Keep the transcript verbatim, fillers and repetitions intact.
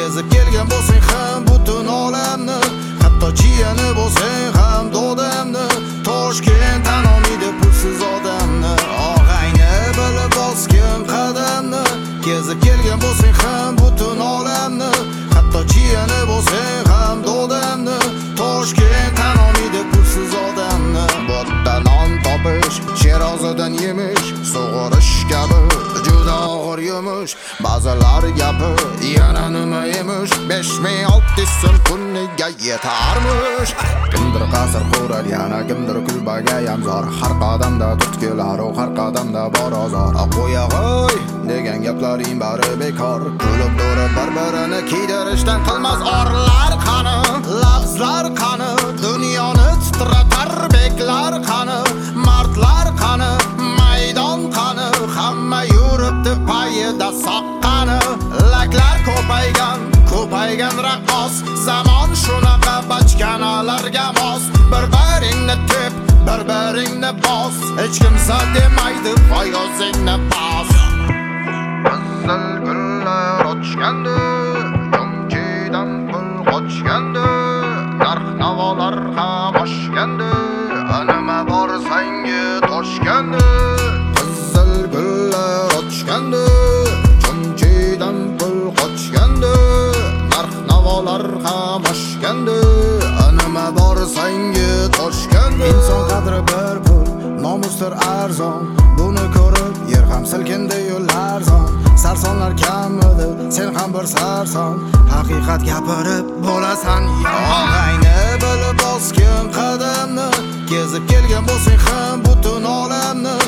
kezib kelgan bo'lsang ham butun olamni, hatto jiyani bo'lsang ham dodamni, Toshkent tan olmaydi pulsiz odamni, og'ayni bilib bosgin qadamni, kezib kelgan bo'lsang ham butun olamni, hatto jiyani bo'lsang ham dodamni, Toshkent tan olmaydi pulsiz odamni. Bo'tda non topish, sherozidan yemish, sug'orish kabi juda og'ir yumush. Ba'zilar gapi yana nima emish, besh ming olti yuz so'm kuniga yetarmish. Kimdir qasr qurar, yana kimdir kulbaga yamzor, har qadamda tutkilar, har qadamda bor ozor. Qo'ya qo'y degan gaplaring bari bekor, kulib durib bir-birini kiydirishdan qilmas orlar qani, lafzlar qani, dunyoni titratar beklar qani, mardlar qani, maydon qani, hamma yuribdi payida soqqani, laklar ko'paygan, ko'paygan raqqos, zamon shunaqa bachkanalarga mos, bir-biringni tep, bir-biringni bos, hech kimsa demaydi voy o'zingni bos. Qizil gullar ochgandi, yomchidan pul qochgandi, narx-navolar ham oshgandi, nima borsang Toshgandi. Qizil gullar ochgandi, yomchidan pul qochgandi, narx-navolar ham oshgandi, nima borsang Toshgandi. Inson qadri bir pul, nomusdir arzon, buni ko'rib yer ham silkindi yo'llar zon. Sarsonlar kamidi, sen ham bir sarson, haqiqat gapirib bo'lasan og'ayni bilib bosgin qadamni, kezib kelgan bo'lsang ham butun olamni,